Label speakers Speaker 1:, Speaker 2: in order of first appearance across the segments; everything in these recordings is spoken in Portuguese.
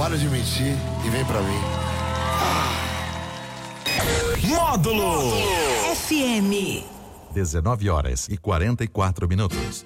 Speaker 1: Para de mentir e vem pra mim.
Speaker 2: Módulo
Speaker 3: FM.
Speaker 2: 19h44.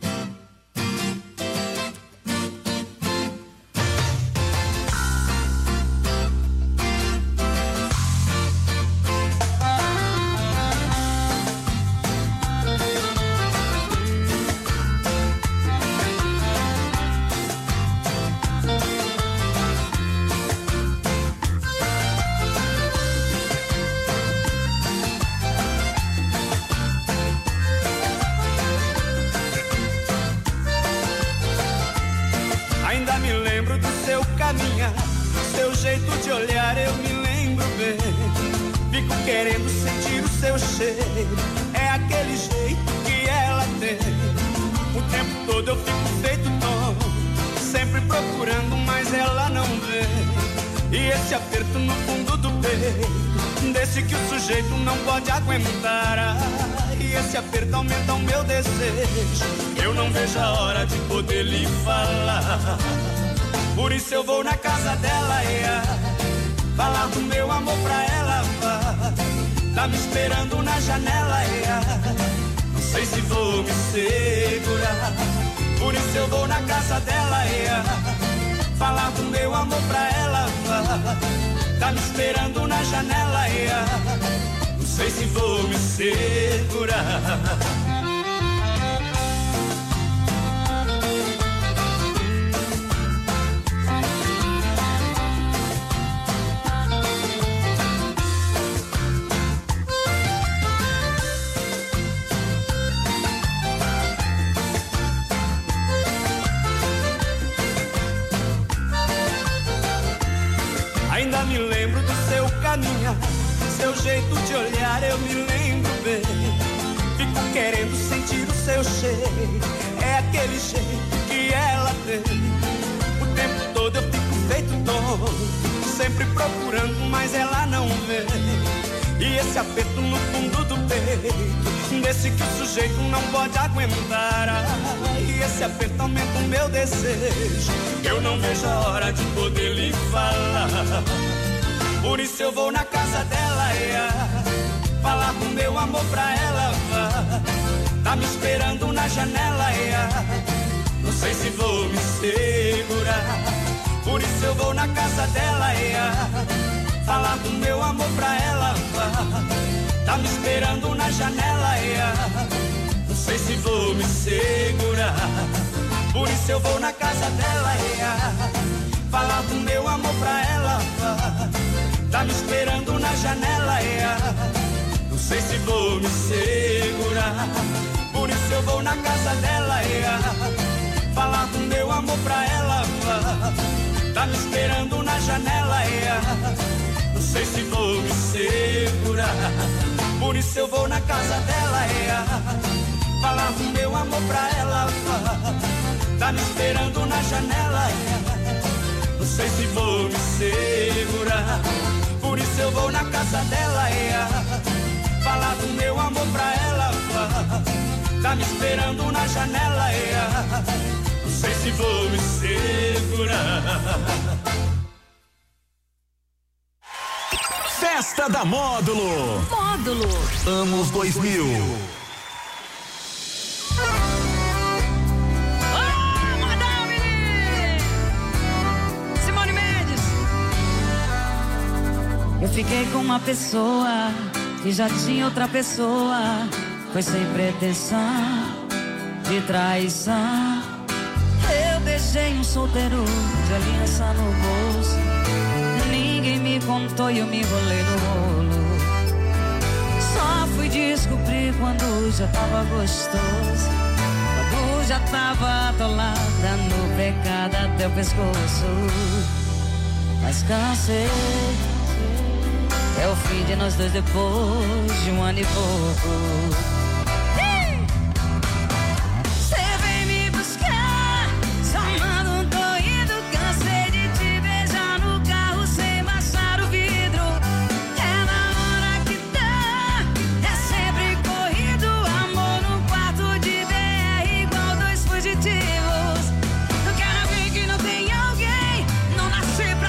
Speaker 4: Seu jeito de olhar eu me lembro bem. Fico querendo sentir o seu cheiro. É aquele jeito que ela tem. O tempo todo eu fico feito tonto, sempre procurando, mas ela não vem. E esse aperto no fundo do peito, desse que o sujeito não pode aguentar. E esse aperto aumenta o meu desejo. Eu não vejo a hora de poder lhe falar. Por isso eu vou na casa dela, falar do meu amor pra ela, tá me esperando na janela, não sei se vou me segurar. Por isso eu vou na casa dela, falar do meu amor pra ela, tá me esperando na janela, não sei se vou me segurar. Ainda me lembro do seu caminhar, seu jeito de olhar eu me lembro bem. Fico querendo sentir o seu cheiro, é aquele jeito que ela tem. O tempo todo eu fico feito tonto, sempre procurando, mas ela não vem. E esse aperto no fundo do peito, desse que o sujeito não pode aguentar. E esse aperto aumenta o meu desejo. Eu não vejo a hora de poder lhe falar. Por isso eu vou na casa dela, falar do meu amor pra ela, tá me esperando na janela, não sei se vou me segurar. Por isso eu vou na casa dela, falar do meu amor pra ela, tá me esperando na janela, não sei se vou me segurar. Por isso eu vou na casa dela, falar do meu amor pra ela, tá me esperando na janela, não sei se vou me segurar. Por isso eu vou na casa dela, falar do meu amor pra ela, tá me esperando na janela, não sei se vou me segurar. Por isso eu vou na casa dela, falar do meu amor pra ela, tá me esperando na janela, não sei se vou me segurar. Por isso eu vou na casa dela, falar do meu amor pra ela, tá me esperando na janela, não sei se vou me segurar.
Speaker 2: Festa da Módulo.
Speaker 3: Módulo.
Speaker 2: Anos 2000.
Speaker 5: Eu fiquei com uma pessoa que já tinha outra pessoa. Foi sem pretensão de traição. Eu beijei um solteiro de aliança no bolso. Ninguém me contou e eu me enrolei no rolo. Só fui descobrir quando já tava gostoso, quando já tava atolada no pecado até o pescoço. Mas cansei. É o fim de nós dois depois de um ano e pouco. Cê vem me buscar, chamando um tô indo. Cansei de te beijar no carro sem baixar o vidro. É na hora que dá, é sempre corrido. Amor no quarto de BR igual dois fugitivos. Eu quero ver que não tem alguém, não nasci pra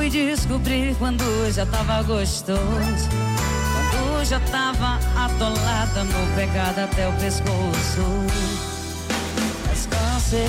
Speaker 5: fui descobrir quando já tava gostoso, quando já tava atolada no pecado até o pescoço. Mas cansei,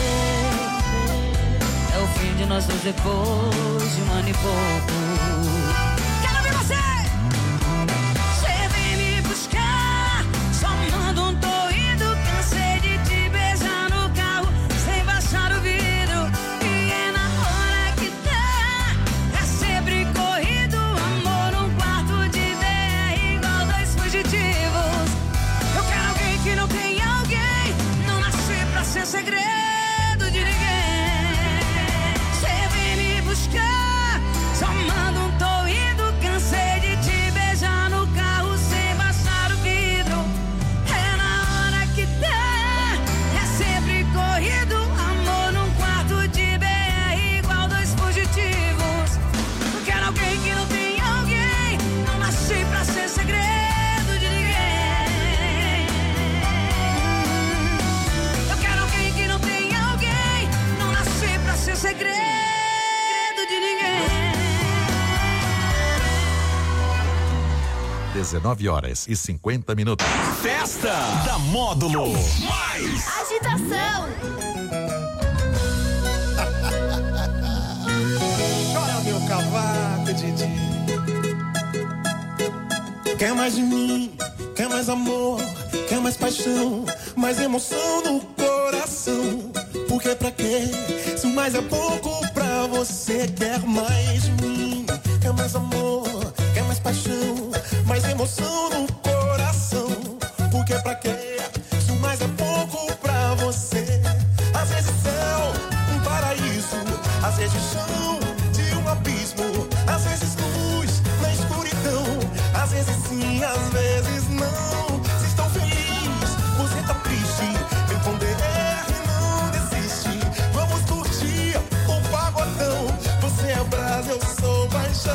Speaker 5: é o fim de nós dois depois de um ano e pouco. Quero ver você! Você vem me buscar, só manda um tô indo, cansei de te beijar no carro, sem baixar o vidro. E é na hora que dá, é sempre corrido, amor num quarto de BR igual dois fugitivos. Eu quero alguém que não tem alguém, não nasci pra ser segredo de ninguém. Você vem me buscar, só manda um tô indo, cansei de te beijar no carro sem baixar o vidro. É na hora que dá, é sempre corrido, amor num quarto de BR igual dois fugitivos. Eu quero alguém que não tem alguém, não nasci pra ser segredo de ninguém. Eu quero alguém que não tem alguém, não nasci pra ser segredo de ninguém.
Speaker 2: 19h50. Festa da Módulo. Mais
Speaker 6: Agitação.
Speaker 7: Chora meu cavaco, Didi. Quer mais de mim, quer mais amor, quer mais paixão, mais emoção no coração. Porque pra quê? Se o mais é pouco pra você. Quer mais de mim, quer mais amor, quer mais paixão, mais emoção no coração. Porque pra quê? Se o mais é pouco pra você. Às vezes céu, um paraíso, às vezes chão de um abismo, às vezes luz na escuridão, às vezes sim, às vezes não. Se estou feliz, você tá triste, vem com DR e não desiste. Vamos curtir o pagodão, você é brasa, eu sou paixão.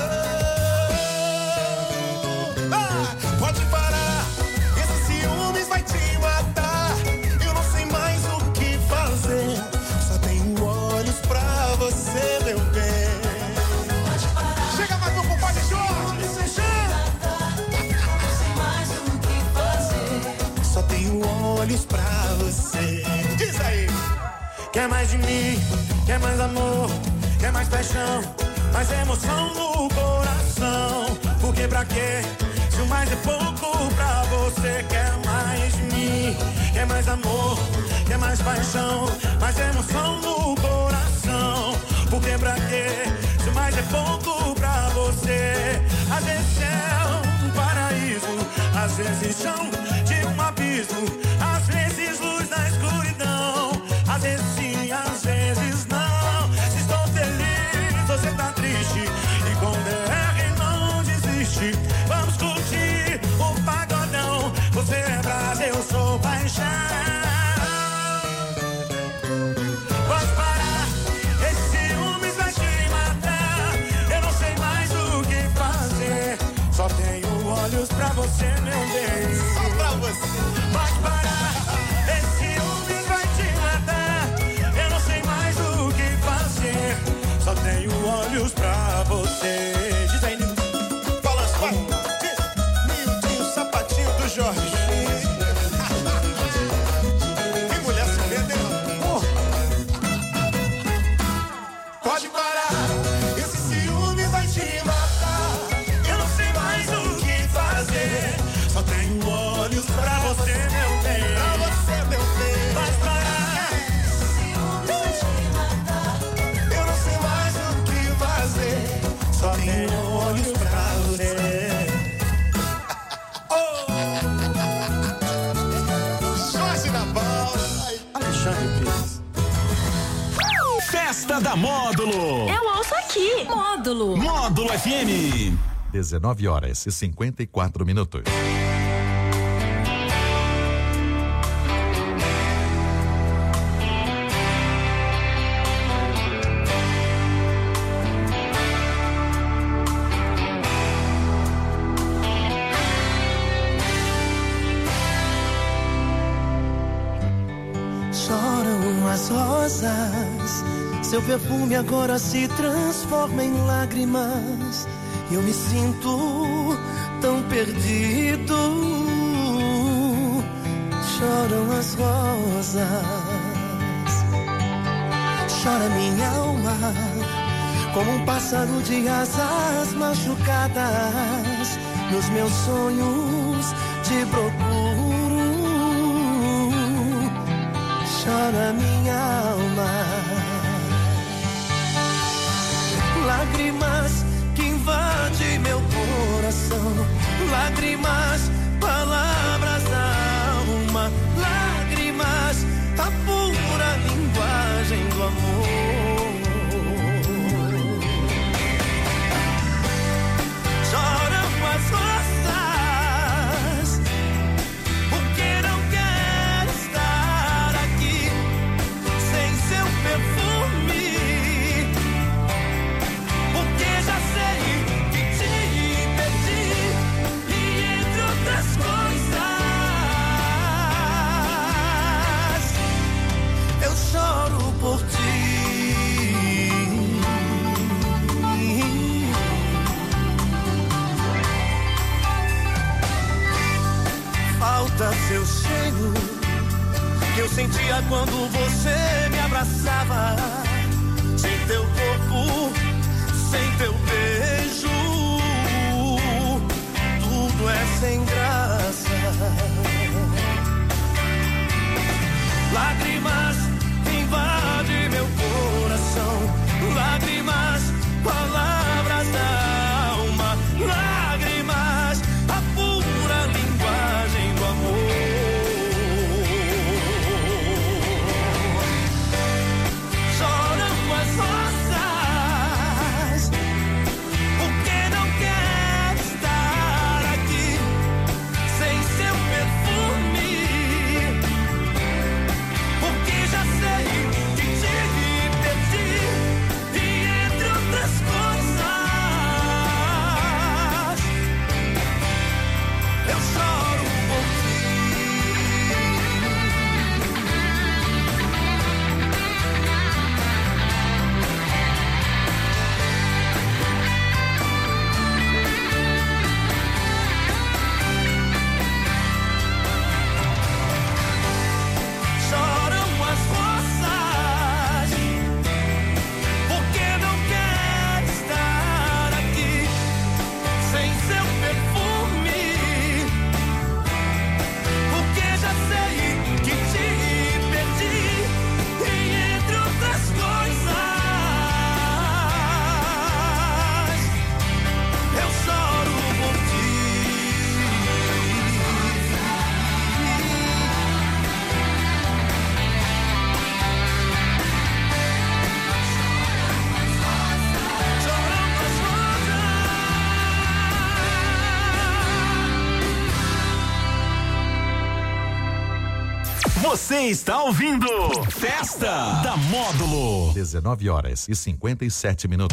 Speaker 7: Pode parar, esses ciúmes vai te matar. Eu não sei mais o que fazer, só tenho olhos pra você, meu bem. Pode parar. Chega mais um compadre Jorge, você chega. Não sei mais o que fazer, só tenho olhos pra você. Diz aí. Quer mais de mim, quer mais amor, quer mais paixão, mais emoção no coração. Porque pra quê? Se o mais é pouco pra você. Quer mais de mim, quer mais amor, quer mais paixão, mais emoção no coração. Porque pra quê? Se o mais é pouco pra você. Às vezes céu, um paraíso, às vezes chão de um abismo, às vezes luz na escuridão, às vezes sim, às vezes não. Se estou feliz, você tá triste, e com DR não desiste. Vamos curtir o pagodão, você é brasa, eu sou paixão. Pode parar, esse ciúmes vai te matar. Eu não sei mais o que fazer, só tenho olhos pra você, meu bem. Só pra você. Pode parar, esse ciúmes vai te matar. Eu não sei mais o que fazer, só tenho olhos pra você. Diz aí, balança, vai. Miudinho, sapatinho do Jorge. Que mulher se vende, hein? Pode parar, esse ciúme vai te matar. Eu não sei mais o que fazer, só tenho olhos pra você, meu bem. Pra você, meu bem. Pode parar, esse ciúme vai te matar. Eu não sei mais o que fazer, só tenho olhos pra você. Jorge na bola. Alexandre Pires.
Speaker 2: Festa da Módulo.
Speaker 6: Eu ouço aqui. Módulo.
Speaker 2: Módulo FM. 19h54.
Speaker 7: Choram as rosas Seu perfume agora se transforma em lágrimas. Eu me sinto tão perdido. Choram as rosas, chora minha alma, como um pássaro de asas machucadas. Nos meus sonhos te procuro. Chora minha alma. Lágrimas que invadem meu coração. Lágrimas, palavras da alma. Lágrimas, a pura linguagem do amor. Choram as rosas, porque não quero estar aqui sem seu perfume, porque já sei que te perdi, e entre outras coisas eu choro por ti. Falta seu cheiro que eu sentia quando você me abraçava. Sem teu corpo, sem teu beijo, tudo é sem graça. Lágrimas invadem meu coração. Lágrimas, palavras da alma. Lágrimas, a pura linguagem do amor. Choram as rosas, porque não quero estar aqui sem seu perfume, porque já sei que te perdi, e entre outras coisas eu choro por ti. Choram as rosas, porque não quero estar aqui sem seu perfume, porque já sei que te perdi, e entre outras coisas eu choro por ti.
Speaker 2: Você está ouvindo Festa da Módulo. 19h57.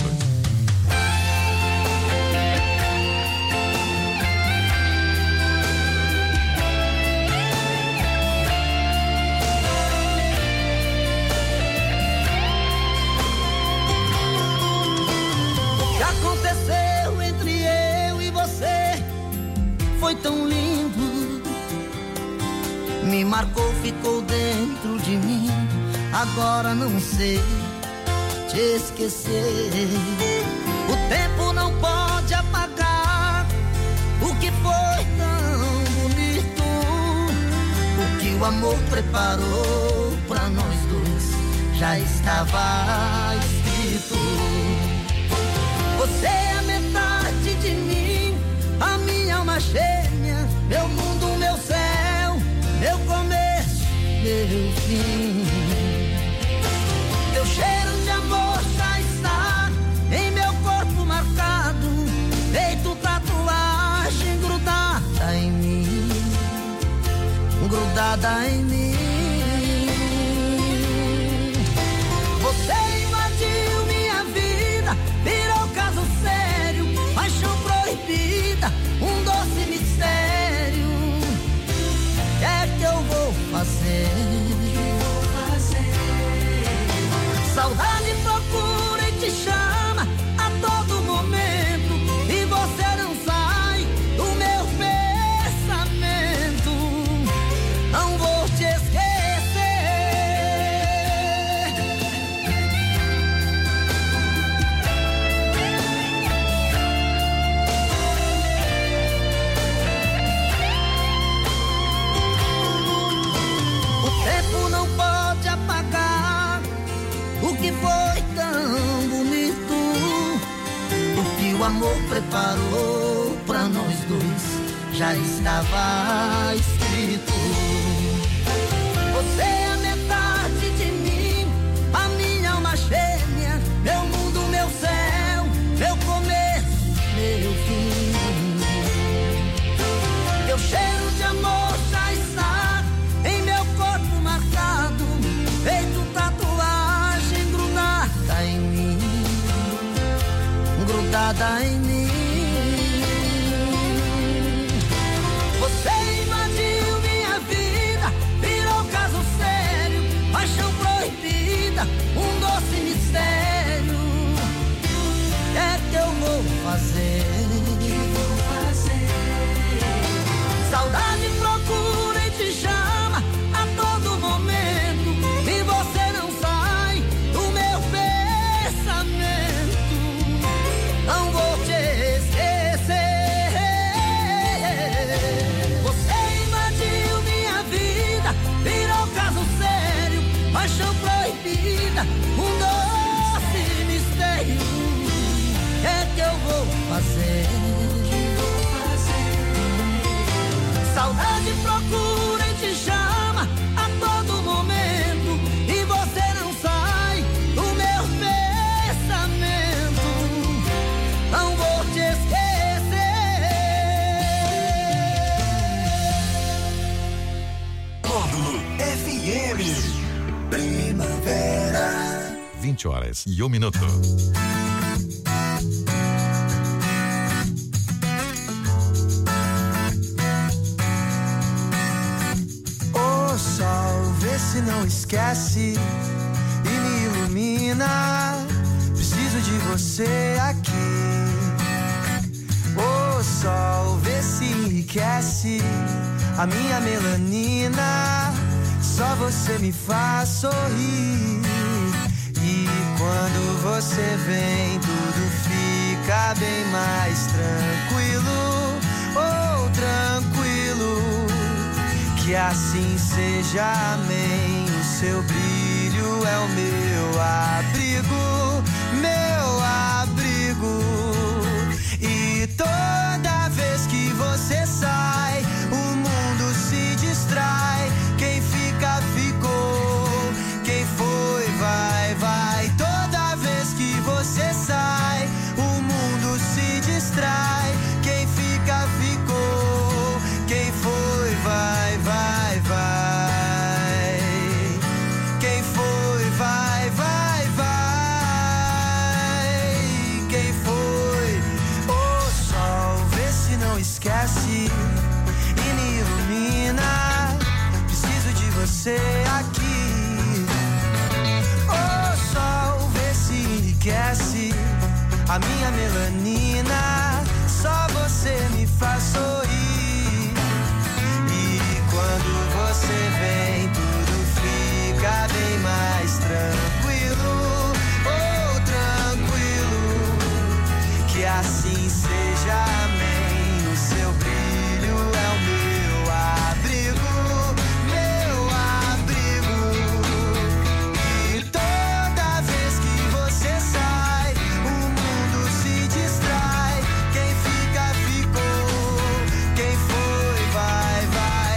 Speaker 8: O que aconteceu entre eu e você foi tão lindo, me marcou, ficou dentro de mim. Agora não sei te esquecer. O tempo não pode apagar o que foi tão bonito, o que o amor preparou pra nós dois já estava escrito. Você é metade de mim, a minha alma gêmea, meu mundo, meu céu, meu começo, meu fim. Teu cheiro de amor já está em meu corpo marcado, feito tatuagem grudada em mim, grudada em mim. Você invadiu minha vida, virou caso sério, paixão proibida, um doce mistério. O que é que eu vou fazer? Saudade amor preparou pra nós dois, já estava escrito. Você é a metade de mim, a minha alma gêmea, meu mundo, meu céu, meu começo, meu fim. Teu cheiro de amor já está em meu corpo marcado, feito tatuagem grudada em mim, grudada em mim. Você invadiu minha vida, virou caso sério, paixão proibida, um doce mistério. O que é que eu vou fazer? Saudade procura e te chama a todo momento, e você não sai do meu pensamento. Não vou te esquecer. Você invadiu minha vida, virou caso sério, paixão proibida, um doce mistério. O que é que eu vou fazer? Saudade procura e te chama a todo momento, e você não sai do meu pensamento. Não vou te esquecer.
Speaker 2: Módulo FM.
Speaker 8: Primavera.
Speaker 9: 20h01.
Speaker 10: O sol, vê se não esquece e me ilumina. Preciso de você aqui. O sol, vê se enriquece a minha melanina. Só você me faz sorrir. E quando você vem, tudo fica bem mais tranquilo. Oh, tranquilo. Que assim seja, amém. O seu brilho é o meu abrigo, meu abrigo. E toda vez que você sai, o mundo se distrai. Quem fica, ficou. Quem foi, vai, vai. Toda vez que você sai, o mundo se distrai. Quem fica, ficou. Quem foi, vai, vai, vai. Quem foi, vai, vai, vai. Quem foi? O sol, vê se não esquece e me ilumina. Preciso de você aqui. O sol, vê se enriquece a minha melanina. Só você me faz sorrir. Quando você vem, tudo fica bem mais tranquilo. Oh, tranquilo. Que assim seja, amém. O seu brilho é o meu abrigo, meu abrigo. E toda vez que você sai, o mundo se distrai. Quem fica, ficou. Quem foi, vai, vai.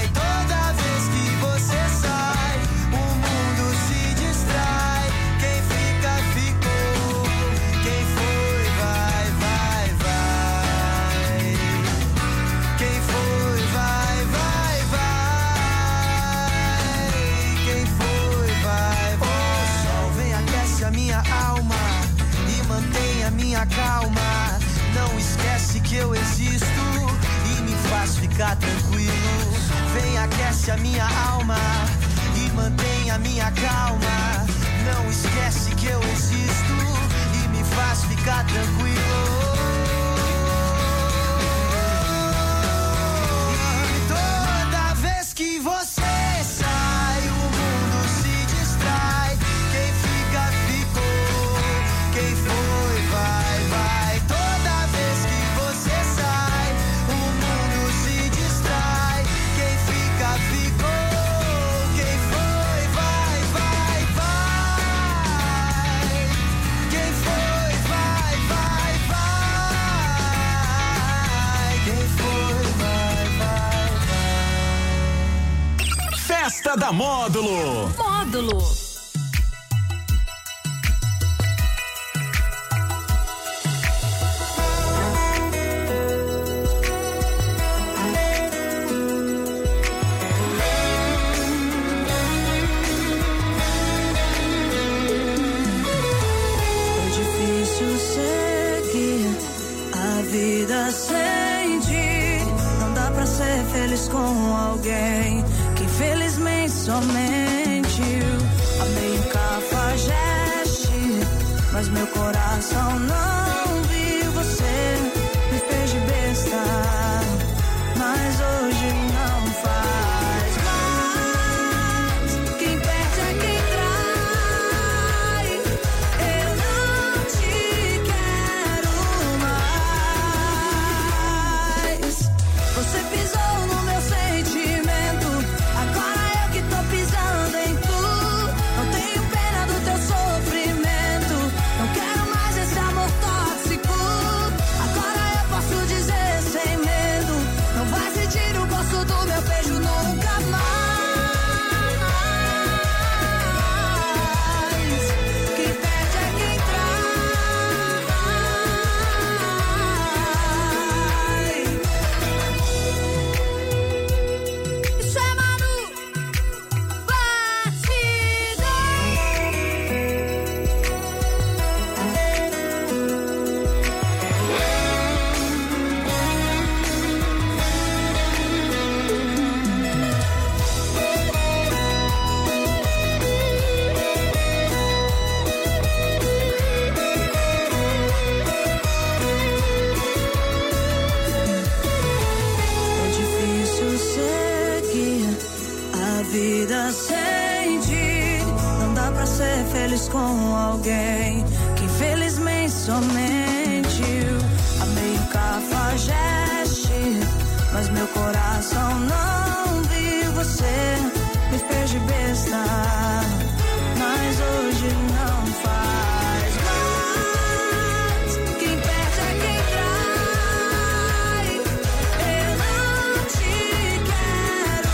Speaker 10: Minha calma, não esquece que eu existo e me faz ficar tranquilo. Vem, aquece a minha alma e mantém a minha calma. Não esquece que eu existo e me faz ficar tranquilo. E toda vez que você sai, o mundo se distrai. Quem fica, ficou. Quem foi, vai, vai. Toda vez que você sai, o mundo se distrai. Quem fica, ficou. Quem foi, vai, vai, vai. Quem foi, vai, vai, vai.
Speaker 2: Festa da Módulo.
Speaker 3: Módulo.
Speaker 8: Vida sem ti, não dá pra ser feliz com alguém que infelizmente só mentiu. Amei um cafajeste, mas meu coração não viu. Você me fez de besta, mas hoje não faz mais. Quem perde é quem trai. Eu não te quero mais. Você pisou no meu sentimento, agora eu que tô pisando em tu. Não tenho pena do teu sofrimento, não quero mais esse amor tóxico. Agora eu posso dizer sem medo, não vai sentir o gosto do meu beijo nunca mais. Quem perde é quem trai. Isso é Manu É difícil seguir a vida sem ti. Não dá pra ser feliz com alguém que infelizmente só mentiu. Amei um cafajeste, mas meu coração não viu. Você me fez de besta, mas hoje não faz mais. Quem perde é quem trai. Eu não te quero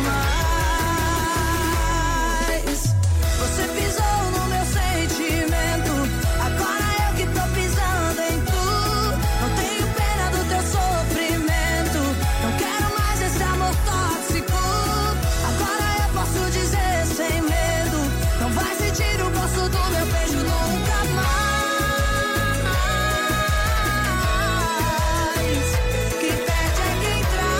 Speaker 8: mais. Você pisou no meu sentimento, agora eu que tô pisando em tu. Não tenho pena do teu sofrimento, não quero mais esse amor tóxico. Agora eu posso dizer sem medo, não vai sentir o gosto do meu beijo nunca mais. Quem perde é quem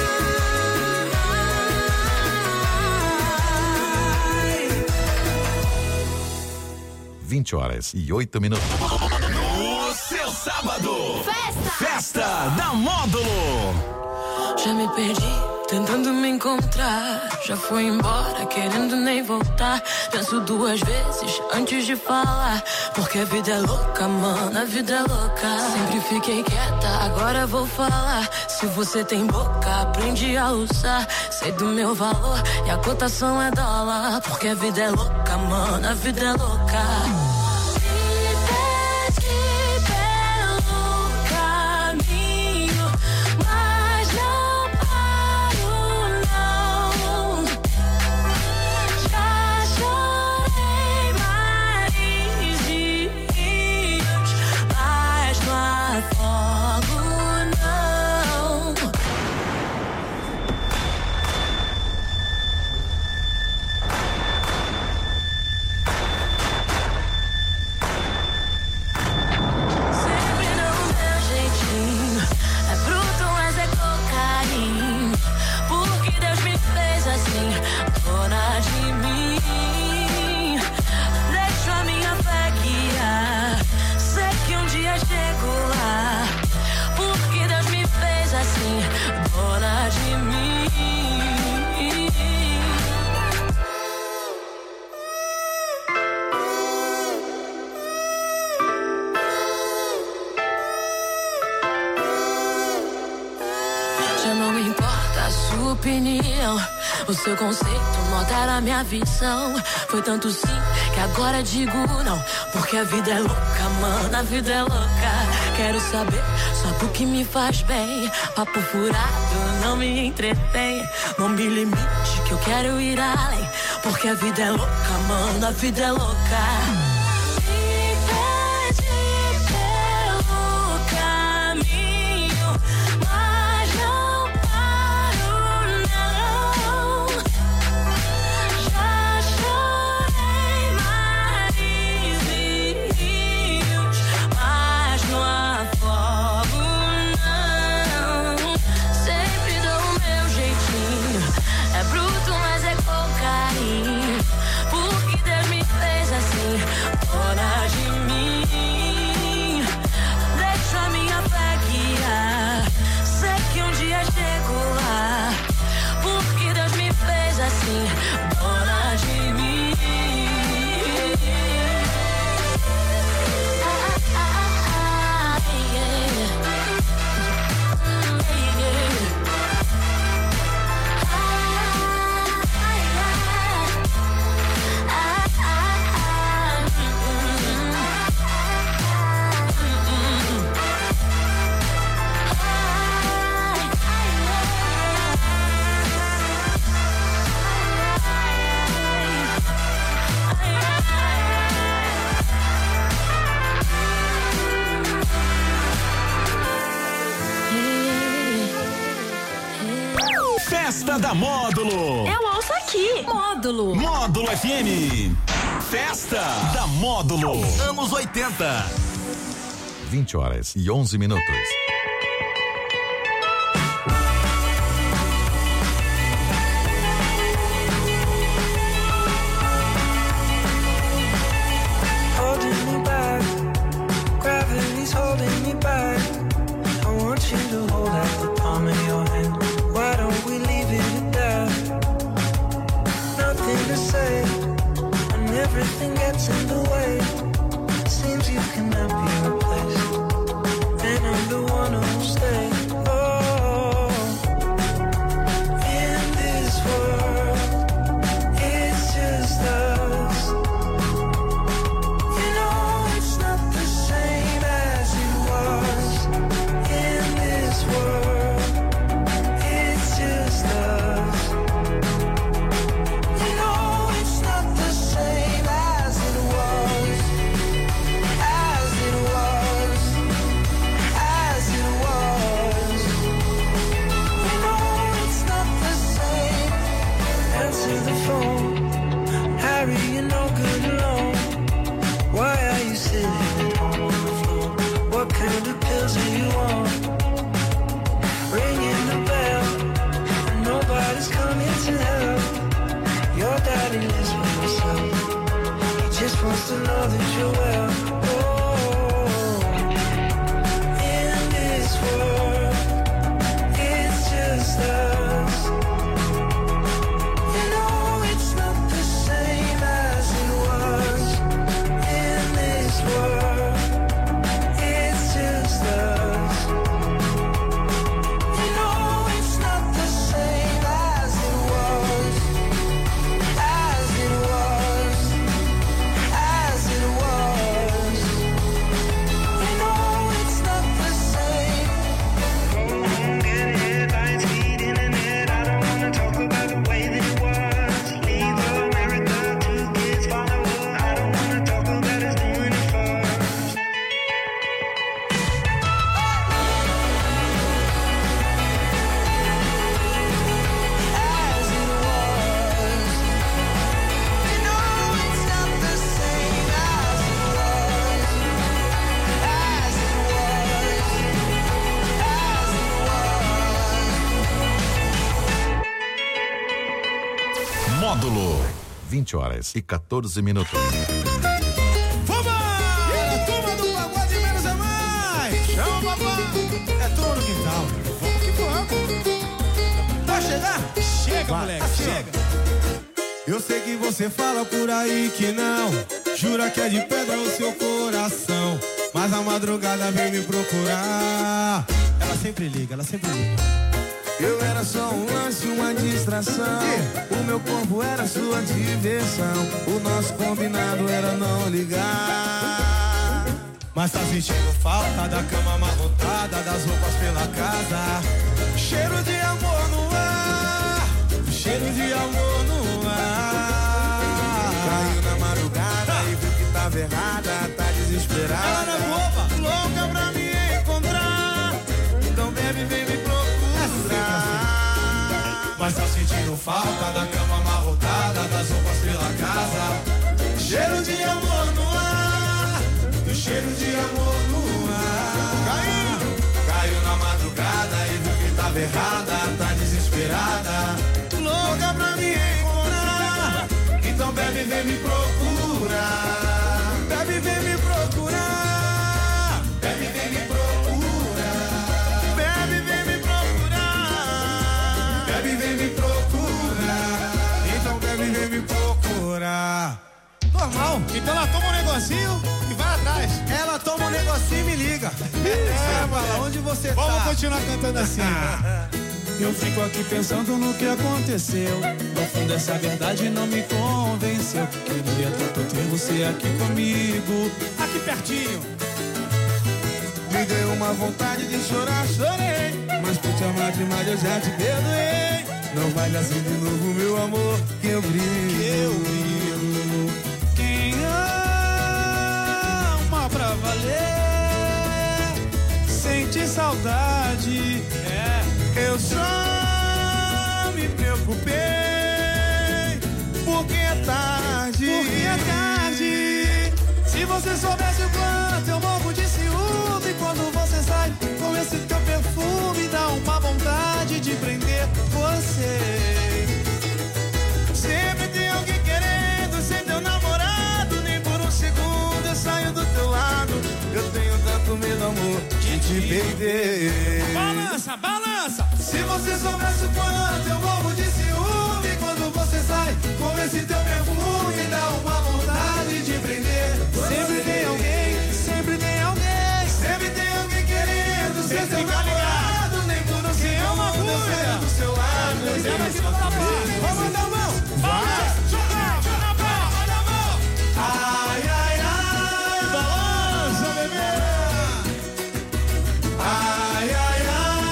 Speaker 8: trai.
Speaker 9: 20h08.
Speaker 2: No seu sábado. Festa da Módulo.
Speaker 11: Já me perdi, tentando me encontrar. Já foi embora, querendo nem voltar. Penso duas vezes antes de falar, porque a vida é louca, mano, a vida é louca. Sempre fiquei quieta, agora vou falar. Se você tem boca, aprende a usar. Sei do meu valor e a cotação é dólar, porque a vida é louca, mano, a vida é louca. Opinião, o seu conceito moldaram a minha visão. Foi tanto sim que agora digo não, porque a vida é louca, mano, a vida é louca. Quero saber só do que me faz bem. Papo furado não me entretém. Não me limite que eu quero ir além. Porque a vida é louca, mano, a vida é louca.
Speaker 2: Festa da Módulo.
Speaker 6: Eu ouço aqui.
Speaker 5: Módulo.
Speaker 2: Módulo FM. Festa da Módulo. Anos 80.
Speaker 9: 20h11.
Speaker 10: Holding me back, gravity's holding me back. I want you to hold out the palm of your hand. Why don't we leave it at that? Nothing to say, and everything gets in the way. Seems you cannot be replaced, and I'm the one who'll stay. Oh, in this world, it's just us. You know it's not the same as it was. In this world, it's just us. You know it's not the same as it was. As it was. As it was. You know it's not the same. Answer the phone. Harry, you're no good alone. Why are you sitting at home on the floor? What kind of pills are you on? Ringing the bell, and nobody's coming to help. Your daddy lives by himself. He just wants to know that you're well. Oh, in this world, it's just us. You know it's not the same as it was. In this world, it's just us. You know it's not the same as it was. As it was. As it was. You know it's not the same. Go home, get headlines, feed internet. I don't wanna talk about the way that it was. Leave America, 2 kids follow her. I don't wanna talk about us doing it first. As it was. You know it's not the same as it was. As it was. As it was.
Speaker 9: Módulo. 20h14.
Speaker 7: Vambora! Turma do pagode menos é mais! Chama, papai! É turma no quintal. Vamos que vamos! Pode chegar? Chega, moleque, chega! Eu sei que você fala por aí que não. Jura que é de pedra o seu coração. Mas a madrugada vem me procurar. Ela sempre liga, ela sempre liga. Eu era só um lance, uma distração. O meu corpo era sua diversão. O nosso combinado era não ligar. Mas tá sentindo falta da cama amarrotada, das roupas pela casa. Cheiro de amor no ar, cheiro de amor no ar. Caiu na madrugada e viu que tava errada, tá desesperada. Ela na boba, louca pra me encontrar. Então bebe, vem me procurar. Mas tá sentindo falta da cama amarrotada, das roupas pela casa. Cheiro de amor no ar, cheiro de amor no ar. Caiu na madrugada e viu que tava errada, tá desesperada, louca pra me encontrar. Então bebe, vem me procurar. Bebe, vem me procurar. Bebe, vem me procurar. Bebe, vem me procurar. Bebe, vem me procurar. Então bebe, vem me procurar. Normal. Então ela toma um negocinho e vai atrás. Ela toma um negocinho e me liga. Fala, onde você tá? Vamos continuar cantando assim. Eu fico aqui pensando no que aconteceu. No fundo essa verdade não me convenceu. Queria tanto ter você aqui comigo, aqui pertinho. Me deu uma vontade de chorar, chorei. Mas por te amar demais eu já te perdoei. Não vai assim de novo, meu amor, que eu brilho. Que eu brilho. Quem ama pra valer sente saudade. Eu só me preocupei porque é tarde. Porque é tarde. Se você soubesse o quanto eu morro de ciúme quando você sai com esse teu perfume, dá uma vontade de prender você. Sempre tem alguém querendo ser teu namorado. Nem por um segundo eu saio do teu lado. Eu tenho tanto medo, amor, de te perder. Balança, balança. Se você soubesse o quanto eu morro de ciúme quando você sai com esse teu perfume, dá uma vontade de prender. Sempre tem alguém, sempre tem alguém, sempre tem alguém querendo ser teu namorado. Nem por um segundo eu saio do seu lado. Eu tenho tanto medo. Vamos dar a mão. Vai. Ai, ai, ai, balança, bebê. Ai, ai,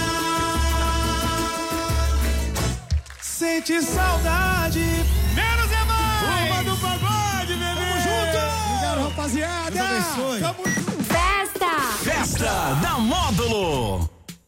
Speaker 7: ai. Sente saudade, menos é mais. Turma do pagode, bebê. Tamo junto. Obrigado, rapaziada. Deus abençoe. Tamo junto.
Speaker 2: Festa da Módulo.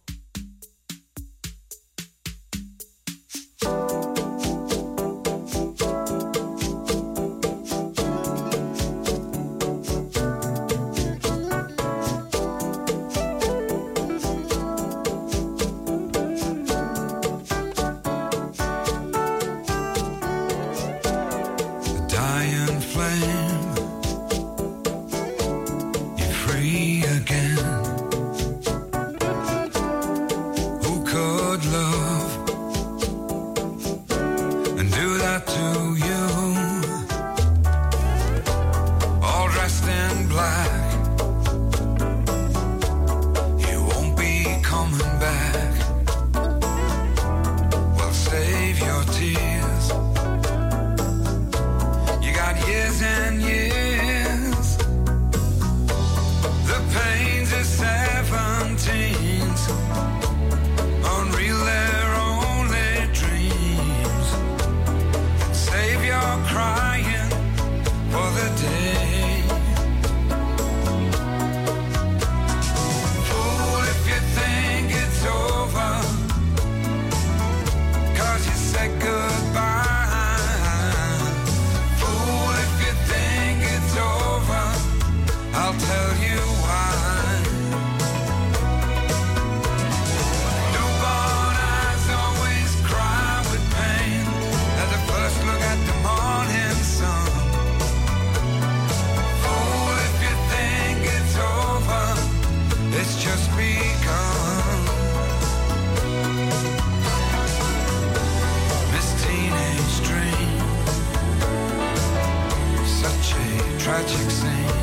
Speaker 9: Tragic scene.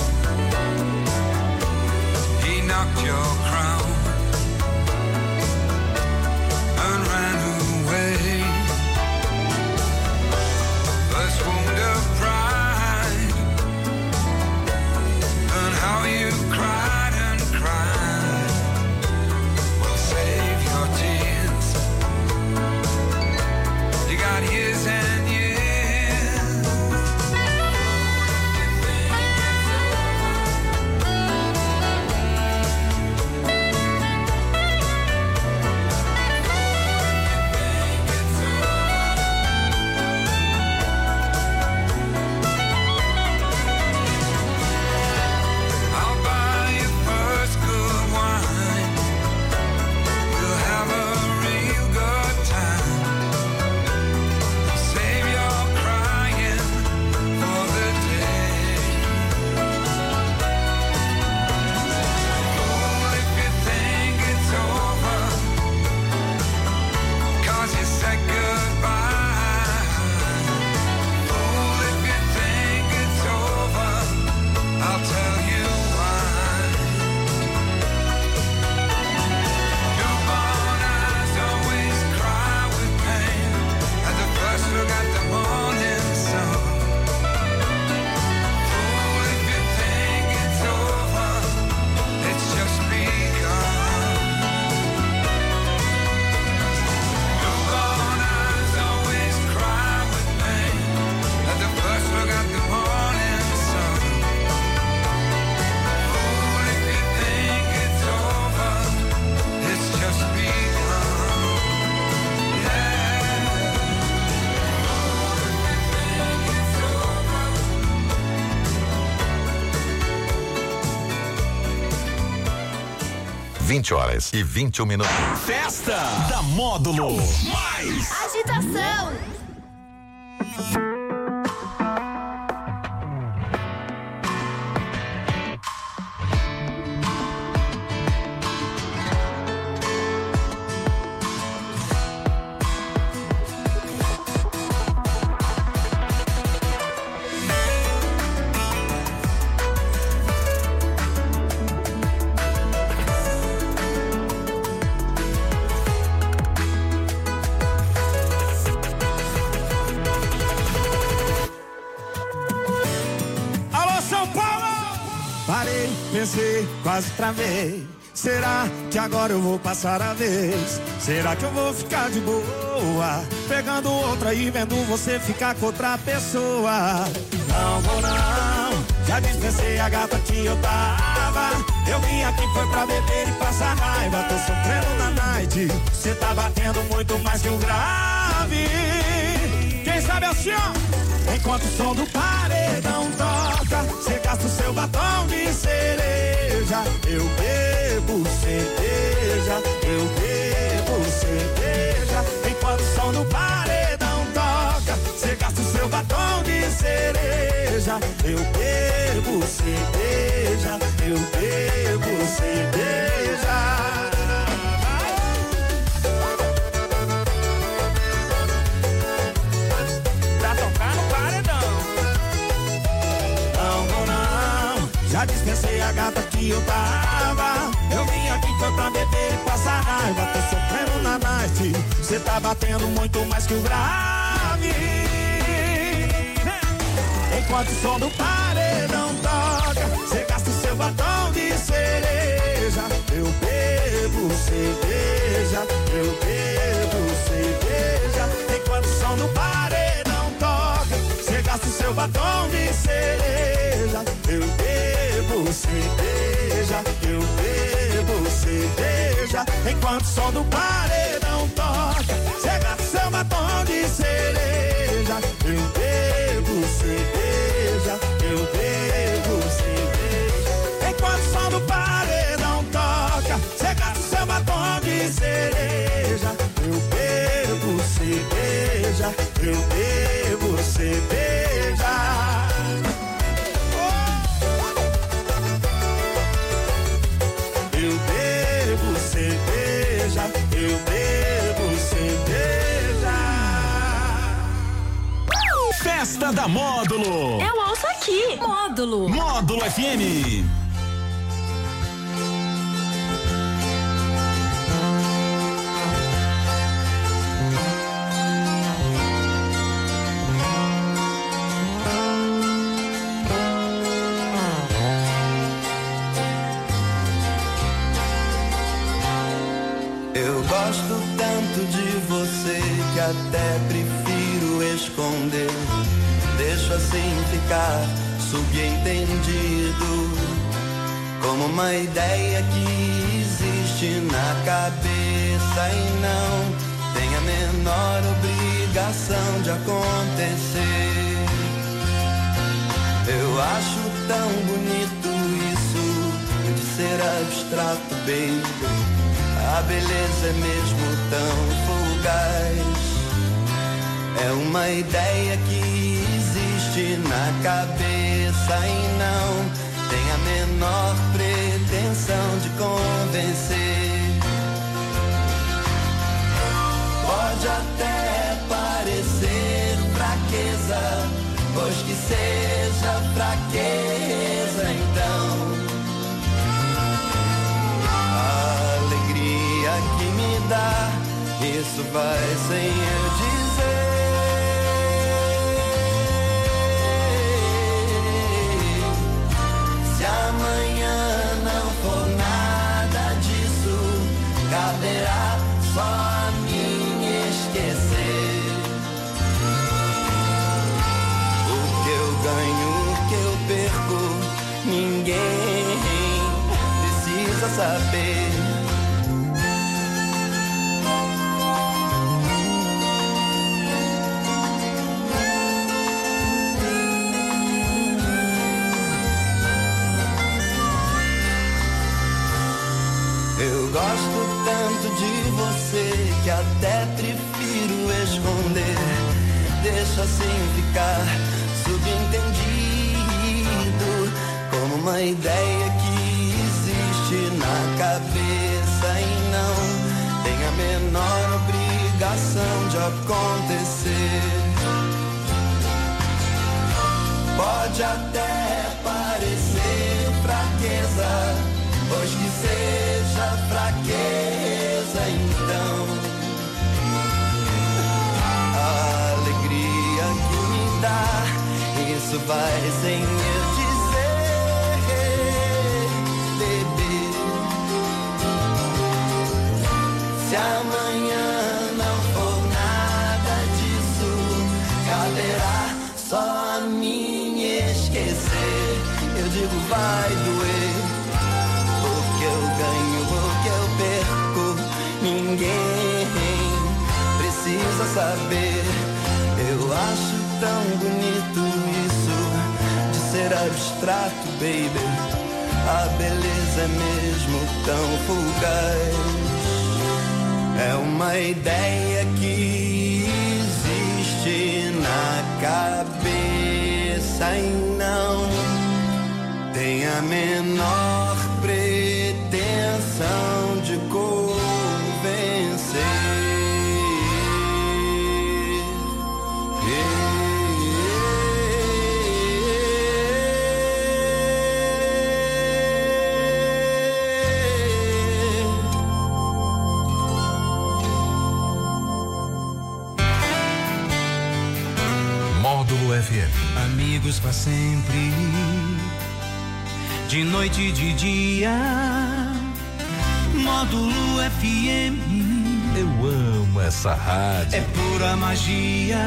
Speaker 9: He knocked your crown and ran away. First wound of pride and how you
Speaker 12: 20h21.
Speaker 2: Festa da Módulo. Mais
Speaker 6: agitação.
Speaker 4: Pensei, quase travei. Será que agora eu vou passar a vez? Será que eu vou ficar de boa, pegando outra e vendo você ficar com outra pessoa? Não vou não, já dispensei a gata que eu tava. Eu vim aqui foi pra beber e passar raiva. Tô sofrendo na night, cê tá batendo muito mais que o grave. Quem sabe assim, ó. Enquanto o som do paredão toca, cê gasta o seu batom de cereja. Eu bebo cerveja, eu bebo cerveja. Enquanto o som do paredão toca, cê gasta o seu batom de cereja. Eu bebo cerveja, eu bebo cerveja. Já dispensei a gata que eu tava. Eu vim aqui foi pra beber e passar raiva. Tô sofrendo na night, cê tá batendo muito mais que o grave. Enquanto o som do paredão toca, cê gasta o seu batom de cereja. Eu bebo cerveja, eu bebo cerveja. Enquanto o som do paredão toca, cê gasta o seu batom de cereja. Eu bebo cerveja, eu bebo cerveja. Enquanto o som do paredão toca, cê gasta o seu batom de cereja. Eu bebo cerveja, eu bebo cerveja. Enquanto o som do paredão toca, cê gasta o seu batom de cereja. Eu bebo cerveja, eu bebo cerveja. Eu bebo cerveja.
Speaker 2: Festa da Módulo.
Speaker 6: Eu ouço aqui.
Speaker 5: Módulo.
Speaker 2: Módulo FM.
Speaker 10: Gosto tanto de você que até prefiro esconder. Deixo assim ficar subentendido, como uma ideia que existe na cabeça e não tem a menor obrigação de acontecer. Eu acho tão bonito isso de ser abstrato, baby. A beleza é mesmo tão fugaz. É uma ideia que existe na cabeça e não tem a menor pretensão de convencer. Pode até parecer fraqueza, pois que seja fraqueza então. Que me dá, isso vai sem eu dizer. Se amanhã não for nada disso, caberá só a mim esquecer. O que eu ganho, o que eu perco, ninguém precisa saber. Eu gosto tanto de você que até prefiro esconder. Deixa assim ficar subentendido, como uma ideia que existe na cabeça e não tem a menor obrigação de acontecer. Pode até parecer fraqueza, pois que seja fraqueza então. A alegria que me dá, isso vai sem eu dizer, bebê. Se amanhã não for nada disso, caberá só a mim esquecer. Eu digo vai doer, porque eu ganho, porque eu perco. Ninguém precisa saber. Eu acho tão bonito isso de ser abstrato, baby. A beleza é mesmo tão fugaz. É uma ideia que existe na cabeça e não tem a menor pretensão de convencer.
Speaker 2: Módulo FM.
Speaker 12: Amigos pra sempre, de noite e de dia. Módulo FM.
Speaker 2: Eu amo essa rádio.
Speaker 12: É pura magia.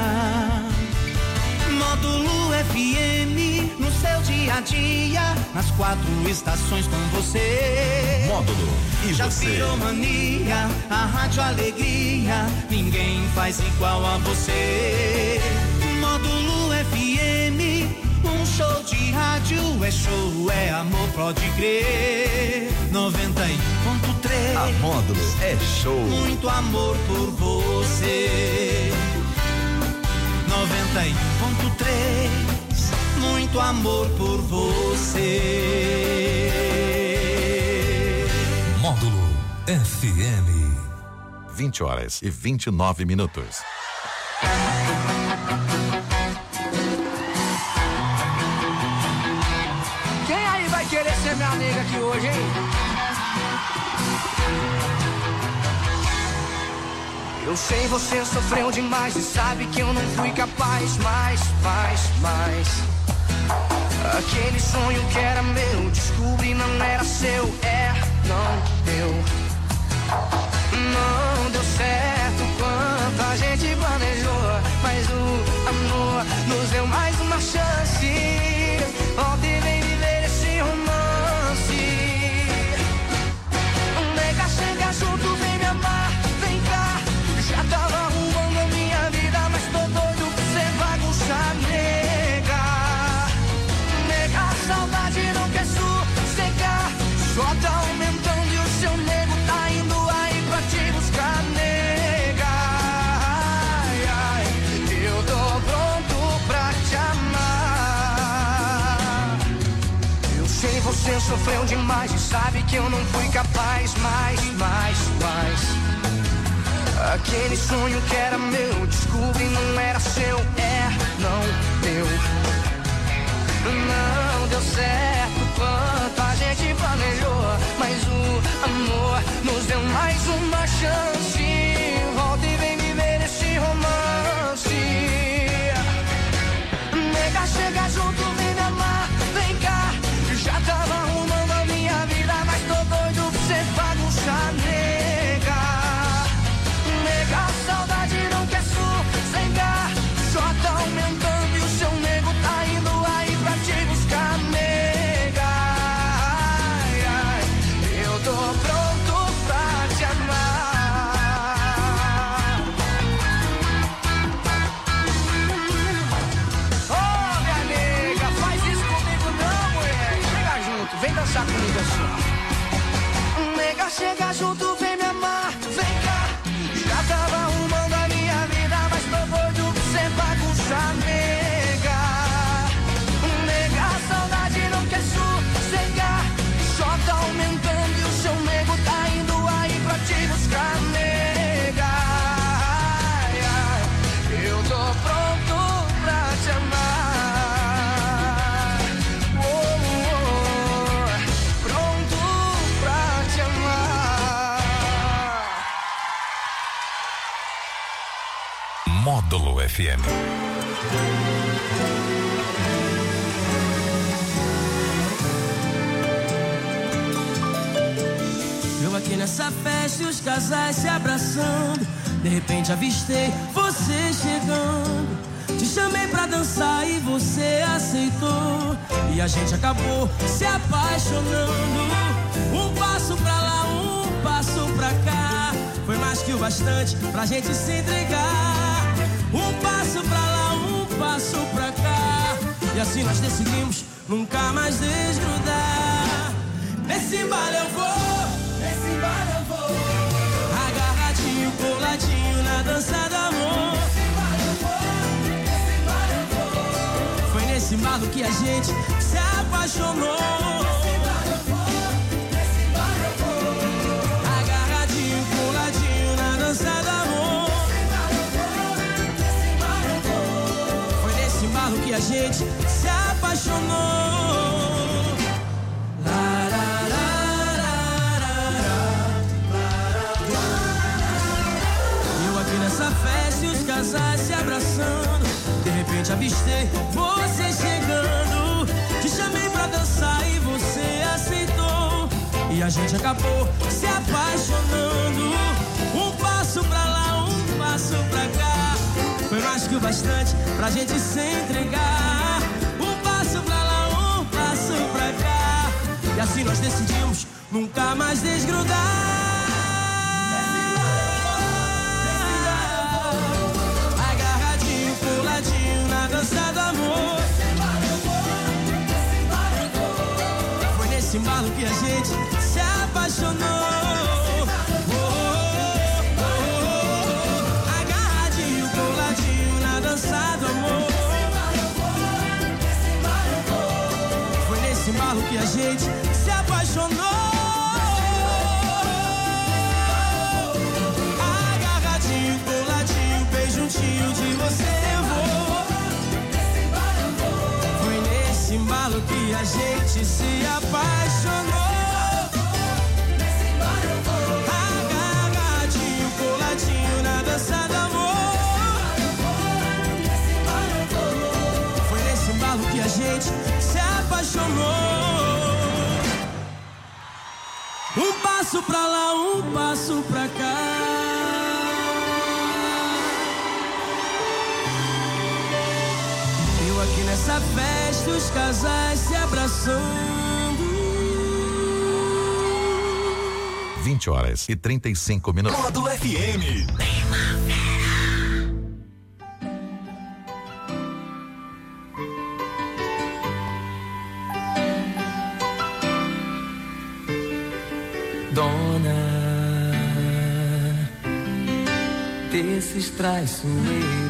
Speaker 12: Módulo FM, no seu dia a dia, nas 4 estações com você.
Speaker 2: Módulo e
Speaker 12: já
Speaker 2: você.
Speaker 12: Virou mania, a rádio alegria, ninguém faz igual a você. Módulo FM, um show de rádio, é show, é amor, pode crer. 91.3.
Speaker 2: A Módulo é show.
Speaker 12: Muito amor por você. 91.3. Muito amor por você.
Speaker 2: Módulo FM. 20h29.
Speaker 13: Quem aí vai querer ser minha nega aqui hoje, hein? Eu sei, você sofreu demais e sabe que eu não fui capaz. Mais. Aquele sonho que era meu, descobri não era seu. Não deu. Não deu certo quanto a gente planejou, mas o amor nos deu mais uma chance. Volta e vem viver esse romance. Nega, chega junto, vem me amar, vem cá. Já tava arrumando a minha vida, mas tô doido pra você bagunçar, nega. Nega, a saudade não quer sossegar, só tá aumentando e o seu nego tá indo aí pra te buscar, nega. Ai, ai, eu tô pronto pra te amar. Eu sei, você sofreu demais e sabe que eu não fui capaz. Mais. Aquele sonho que era meu, descobri não era seu. Não deu. Não deu certo quanto a gente planejou, mas o amor nos deu mais uma chance. Volta e vem viver esse romance. Nega, chega junto, vem me amar, vem cá. Já tava arrumando a minha vida, mas tô doido pra você bagunçar, nega. Nega, a saudade não quer sossegar, só tá aumentando e o seu nego tá indo aí pra te buscar, nega. chegar junto, vem me amar, vem cá. Já tava arrumando a minha vida, mas tô doido pra você bagunçar, nega. Nega, a saudade não quer sossegar. Só tá aumentando e o seu nego tá indo aí pra te buscar, nega. Ai, ai, eu tô pronto pra te amar. Oh, oh, pronto pra te amar.
Speaker 2: Módulo FM.
Speaker 14: Eu aqui nessa festa e os casais se abraçando. De repente avistei você chegando. Te chamei pra dançar e você aceitou. E a gente acabou se apaixonando. Um passo pra lá, um passo pra cá. Foi mais que o bastante pra gente se entregar. Um passo pra lá, um passo pra cá. E assim nós decidimos nunca mais desgrudar. Nesse baile eu vou, nesse baile eu vou. Agarradinho, coladinho na dança do amor. Nesse baile eu vou, nesse baile eu vou. Foi nesse embalo que a gente se apaixonou. Nesse baile eu vou, nesse baile eu vou. Agarradinho, coladinho na dança do amor. Nesse baile eu vou, foi nesse embalo que a gente se apaixonou. Nessa festa e os casais se abraçando. De repente avistei você chegando. Te chamei pra dançar e você aceitou. E a gente acabou se apaixonando. Um passo pra lá, um passo pra cá. Foi mais que o bastante pra gente se entregar. Um passo pra lá, um passo pra cá. E assim nós decidimos nunca mais desgrudar. Na dança do amor. Foi nesse embalo que a gente se apaixonou. Agarradinho, coladinho na dança do amor. Foi nesse embalo que a gente se apaixonou. Agarradinho, coladinho, bem juntinho de você eu vou. Nesse embalo que a gente se apaixonou. Nesse embalo eu vou. Agarradinho, coladinho na dança do amor. Nesse embalo eu vou. Foi nesse embalo que a gente se apaixonou. Um passo pra lá, um passo pra cá. Aqui nessa festa os casais se abraçando.
Speaker 2: 20h35. Módulo FM.
Speaker 15: Dona desses traiçoeiros,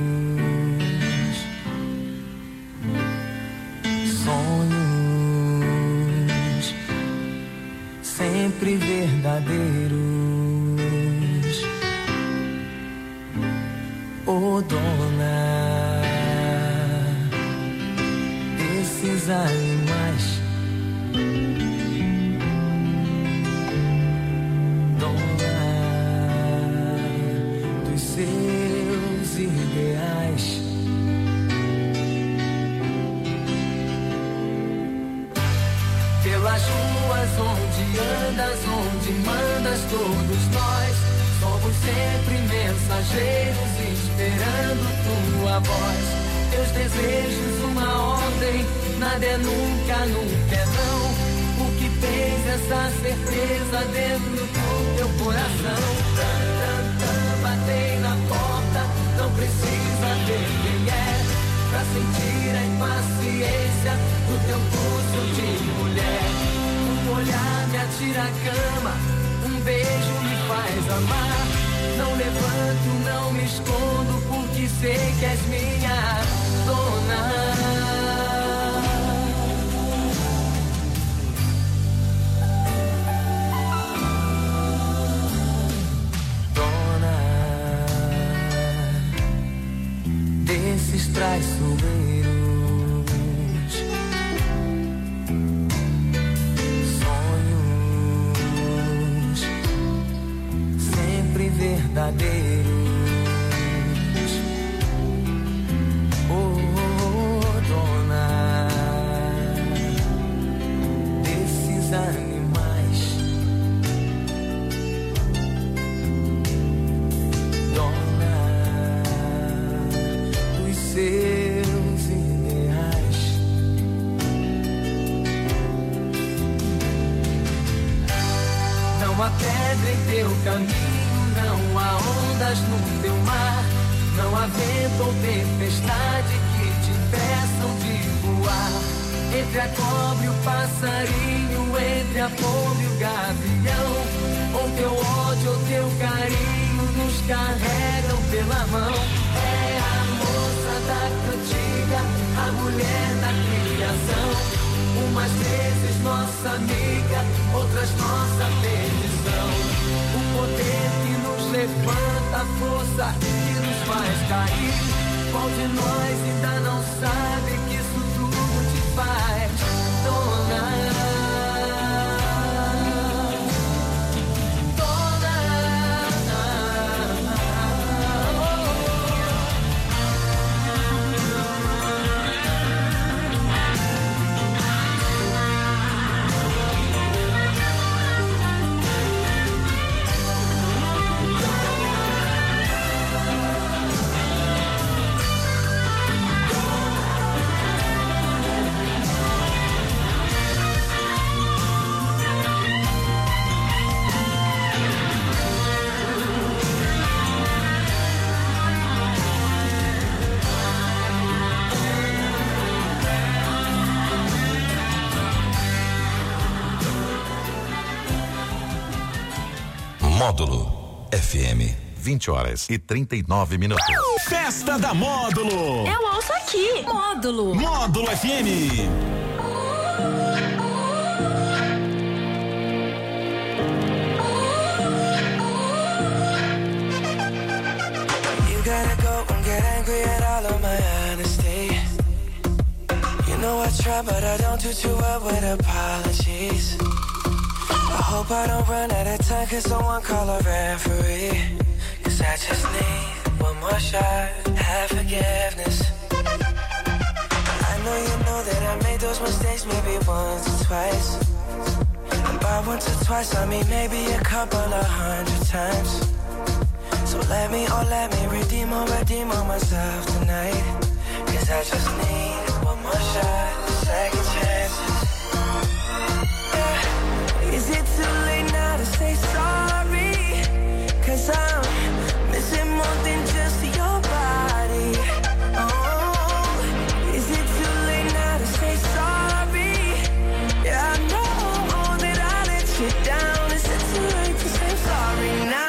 Speaker 15: sonhos sempre verdadeiros. Oh, dona desses animais, dona dos seus ideais. Pelas ruas onde andas, onde mandas, todos nós somos sempre mensageiros esperando tua voz. Teus desejos, uma ordem, nada é nunca, nunca é não. O que tens essa certeza dentro do teu coração. Batei na porta, não precisa ver quem é, pra sentir a impaciência do teu pulso de mulher. Um olhar me atira a cama, beijo me faz amar. Não levanto, não me escondo, porque sei que és minha dona. Desses traiçoeiros, sonhos sempre verdadeiros. Oh, dona desses animais, dona seus ideais. Não há pedra em teu caminho, não há ondas no teu mar, não há vento ou tempestade que te impeçam de voar. Entre a cobra e o passarinho, entre a pomba e o gavião, ou teu ódio ou teu carinho nos carregam pela mão. É a moça da cantiga, a mulher da criação. Umas vezes nossa amiga, outras nossa perdição. O poder que nos levanta, a força que nos faz cair. Qual de nós ainda não sabe que isso tudo te faz, dona?
Speaker 2: Módulo FM, 20h39. Festa da Módulo.
Speaker 6: Eu ouço aqui. Módulo.
Speaker 2: Módulo FM.
Speaker 10: You gotta go and get angry at all of my honesty. You know I try, but I don't do too well with apologies. I hope I don't run out of time, cause someone call a referee. Cause I just need one more shot, have forgiveness. I know you know that I made those mistakes maybe once or twice. And by once or twice I mean maybe a couple of 100 times. So let me redeem or myself tonight. Cause I just need one more shot, second chances. Is it too late now to say sorry? Cause I'm missing more than just your body. Oh, is it too late now to say sorry? Yeah, I know that I let you down. Is it too late to say sorry now?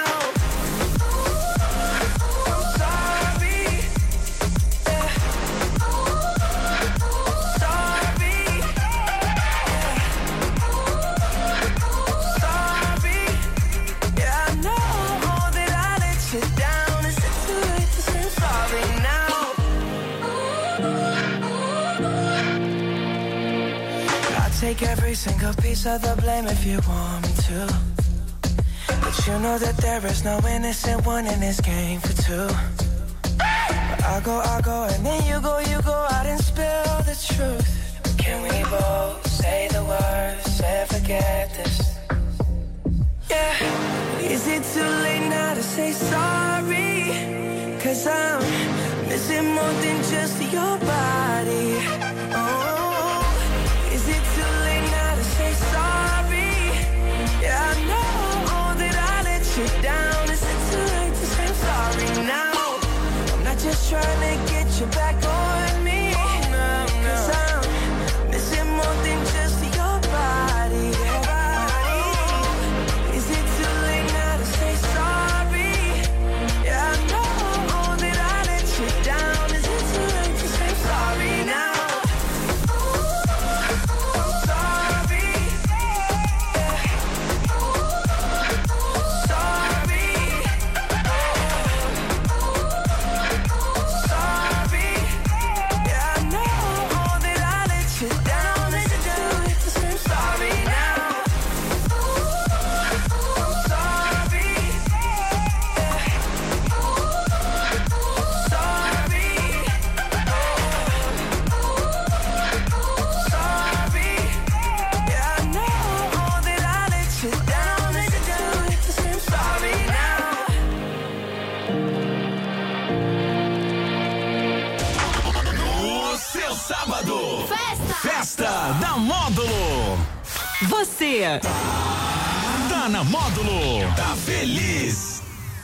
Speaker 10: I'm sorry. Yeah. Sorry. Take every single piece of the blame if you want me to. But you know that there is no innocent one in this game for two. But I go, and then you go out and spill the truth. But can we both say the words and forget this? Yeah. Is it too late now to say sorry? Cause I'm missing more than just your body. Oh. Is it too late now to say sorry? Yeah, I know that I let you down. Is it too late to say sorry now? I'm not just trying to get you back on me. Cause I'm missing more than just your body. Is it too late?
Speaker 2: da Módulo.
Speaker 3: Você
Speaker 2: Tá na Módulo. Tá feliz.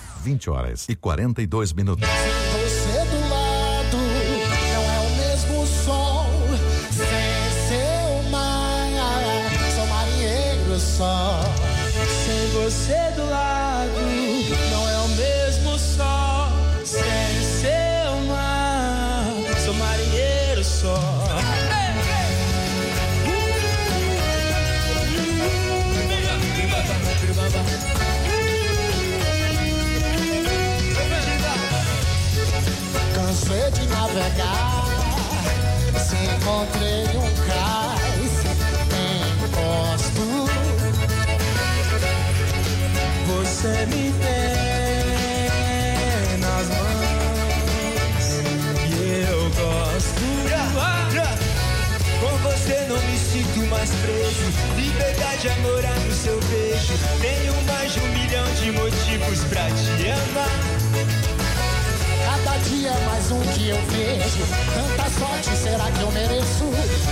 Speaker 16: 20h42.
Speaker 7: Você do lado não é o mesmo sol. Sem seu mar, sou marinheiro só.
Speaker 12: Sem você do lado não é o mesmo sol. Sem seu mar, sou marinheiro só.
Speaker 7: Cansei de navegar, se encontrei um cais, encosto.
Speaker 12: Você me tem nas mãos e eu gosto. Com você não me sinto mais preso. Liberdade é morar no seu beijo. Tenho mais de 1 milhão de motivos pra te amar.
Speaker 7: Cada dia é mais um que eu vejo. Tanta sorte, será que eu mereço?